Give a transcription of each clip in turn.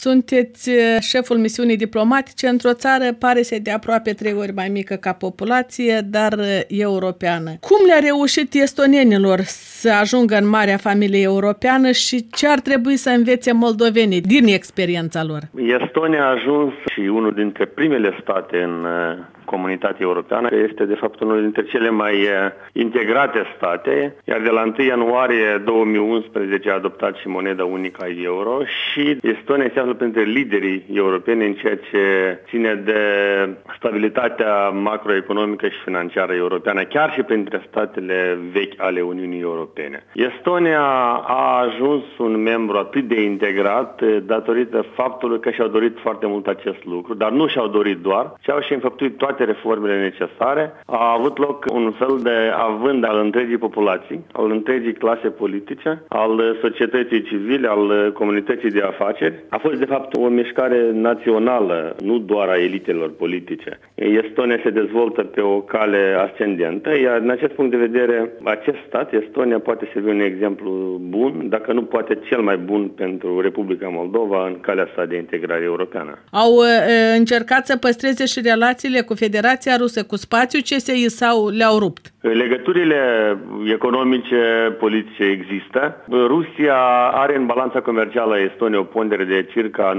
Sunteți șeful misiunii diplomatice într-o țară, pare să de aproape 3 ori mai mică ca populație, dar europeană. Cum le-a reușit estonienilor să ajungă în marea familie europeană și ce ar trebui să învețe moldovenii din experiența lor? Estonia a ajuns și unul dintre primele state în comunitatea europeană, este de fapt unul dintre cele mai integrate state, iar de la 1 ianuarie 2011 a adoptat și moneda unică a euro și Estonia se află printre liderii europeni în ceea ce ține de stabilitatea macroeconomică și financiară europeană, chiar și printre statele vechi ale Uniunii Europene. Estonia a ajuns un membru atât de integrat datorită faptului că și-au dorit foarte mult acest lucru, dar nu și-au dorit doar, ci au și înfăptuit toate reformele necesare. A avut loc un fel de avânt al întregii populații, al întregii clase politice, al societății civile, al comunității de afaceri. A fost de fapt o mișcare națională, nu doar a elitelor politice. Estonia se dezvoltă pe o cale ascendentă, iar din acest punct de vedere, acest stat, Estonia, poate să fie un exemplu bun, dacă nu poate cel mai bun pentru Republica Moldova în calea sa de integrare europeană. Au încercat să păstreze și relațiile cu Federația Rusă, cu spațiul CSI sau le-au rupt? Legăturile economice, politice există. Rusia are în balanța comercială a Estoniei o pondere de circa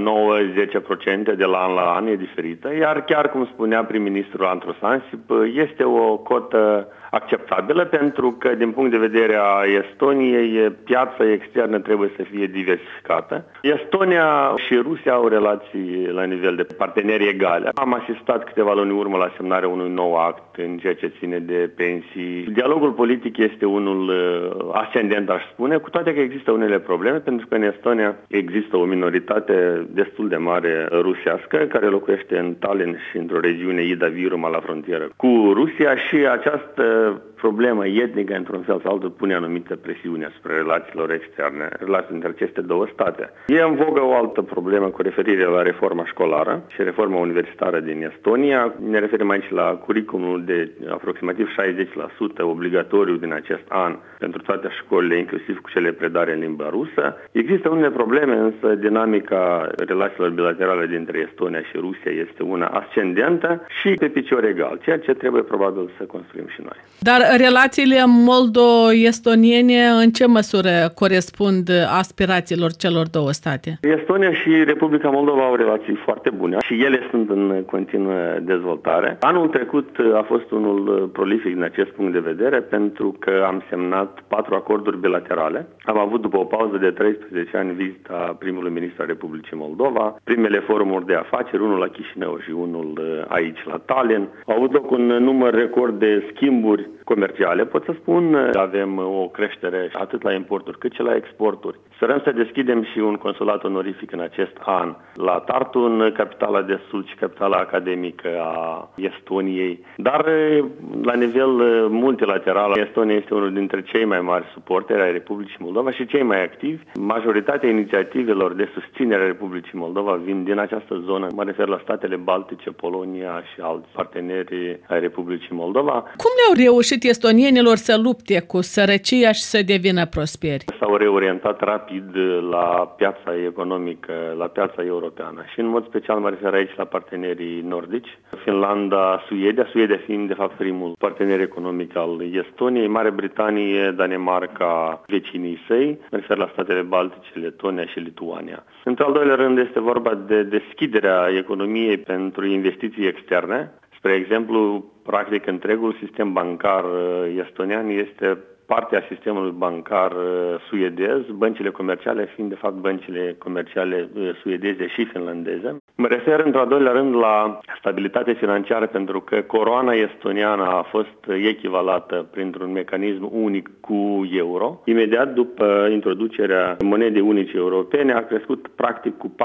9-10% de la an, e diferită, iar chiar cum spunea prim-ministrul Andrus Ansip, este o cotă acceptabilă pentru că din punct de vedere a Estoniei piața externă trebuie să fie diversificată. Estonia și Rusia au relații la nivel de parteneri egale. Am asistat câteva luni în urmă la semnarea unui nou act în ceea ce ține de pensii. Dialogul politic este unul ascendent, aș spune, cu toate că există unele probleme, pentru că în Estonia există o minoritate destul de mare rusească care locuiește în Tallinn și într-o regiune Ida-Viruma la frontieră cu Rusia și această problemă etnică, într-un fel sau altul, pune anumită presiune asupra relațiilor externe, relații între aceste două state. E în vogă o altă problemă cu referire la reforma școlară și reforma universitară din Estonia. Ne referim aici la curiculumul de aproximativ 60% obligatoriu din acest an pentru toate școlile, inclusiv cu cele predare în limba rusă. Există unele probleme, însă dinamica relațiilor bilaterale dintre Estonia și Rusia este una ascendentă și pe picior egal, ceea ce trebuie probabil să construim și noi. Dar relațiile moldo-estoniene în ce măsură corespund aspirațiilor celor două state? Estonia și Republica Moldova au relații foarte bune și ele sunt în continuă dezvoltare. Anul trecut a fost unul prolific din acest punct de vedere pentru că am semnat 4 acorduri bilaterale. Am avut după o pauză de 13 ani vizita primului ministru al Republicii Moldova, primele forumuri de afaceri, unul la Chișinău și unul aici la Tallinn. Au avut loc un număr record de schimburi comerciale, pot să spun. Avem o creștere atât la importuri cât și la exporturi. Sperăm să deschidem și un consulat onorific în acest an la Tartu, în capitala de sud și capitala academică a Estoniei. Dar la nivel multilateral, Estonia este unul dintre cei mai mari suporteri ai Republicii Moldova și cei mai activi. Majoritatea inițiativelor de susținere a Republicii Moldova vin din această zonă. Mă refer la statele Baltice, Polonia și alți parteneri ai Republicii Moldova. Cum le-au reușit estonienilor să lupte cu sărăcia și să devină prosperi? S-au reorientat rapid la piața economică, la piața europeană și în mod special mă refer aici la partenerii nordici, Finlanda, Suedia fiind de fapt primul partener economic al Estoniei, Marea Britanie, Danemarca, vecinii săi, mă refer la statele Baltice, Letonia și Lituania. Într-al doilea rând este vorba de deschiderea economiei pentru investiții externe. Spre exemplu, practic întregul sistem bancar estonian este parte a sistemului bancar suedez, băncile comerciale fiind de fapt băncile comerciale suedeze și finlandeze. Mă refer într-al doilea rând la stabilitate financiară pentru că coroana estoniană a fost echivalată printr-un mecanism unic cu euro. Imediat după introducerea monedei unice europene a crescut practic cu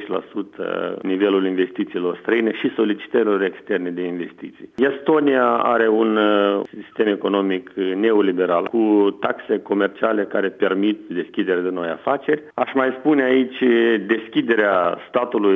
40% nivelul investițiilor străine și solicitărilor externe de investiții. Estonia are un sistem economic neoliberal cu taxe comerciale care permit deschiderea de noi afaceri. Aș mai spune aici deschiderea statului pentru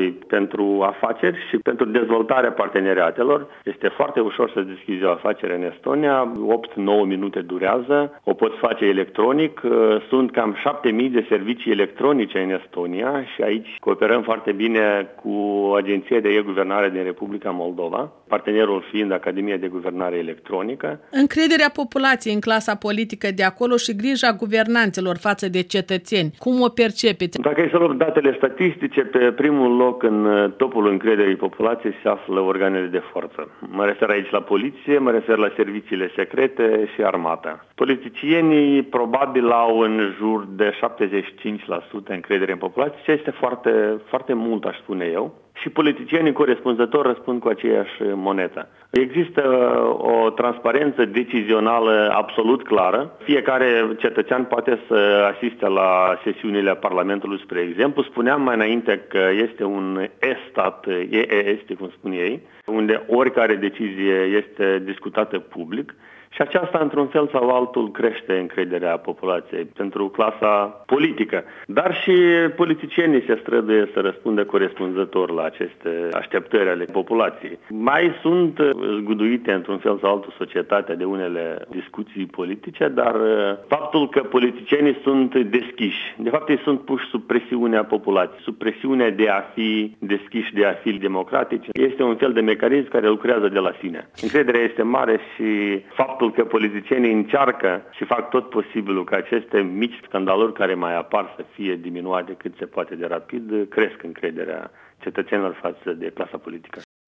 pentru afaceri și pentru dezvoltarea parteneriatelor. Este foarte ușor să deschizi o afacere în Estonia, 8-9 minute durează, o poți face electronic. Sunt cam 7.000 de servicii electronice în Estonia și aici cooperăm foarte bine cu Agenția de E-Guvernare din Republica Moldova, partenerul fiind Academia de Guvernare Electronică. Încrederea populației în clasa politică de acolo și grija guvernanților față de cetățeni, cum o percepeți? Dacă e să luăm datele statistice, pe primul loc în topul încrederii populației se află organele de forță. Mă refer aici la poliție, mă refer la serviciile secrete și armata. Politicienii probabil au în jur de 75% încredere în populație, ce este foarte, foarte mult, aș spune eu. Și politicienii corespunzător răspund cu aceeași monedă. Există o transparență decizională absolut clară. Fiecare cetățean poate să asiste la sesiunile Parlamentului, spre exemplu. Spuneam mai înainte că este un e-stat, este cum spun ei, unde oricare decizie este discutată public. Și aceasta, într-un fel sau altul, crește încrederea populației pentru clasa politică. Dar și politicienii se străduie să răspundă corespunzător la aceste așteptări ale populației. Mai sunt zguduite, într-un fel sau altul, societatea de unele discuții politice, dar faptul că politicienii sunt deschiși, de fapt ei sunt puși sub presiunea populației, sub presiunea de a fi deschiși, de a fi democratici, este un fel de mecanism care lucrează de la sine. Încrederea este mare și faptul că politicienii încearcă și fac tot posibilul ca aceste mici scandaluri care mai apar să fie diminuate cât se poate de rapid, cresc încrederea cetățenilor față de clasa politică.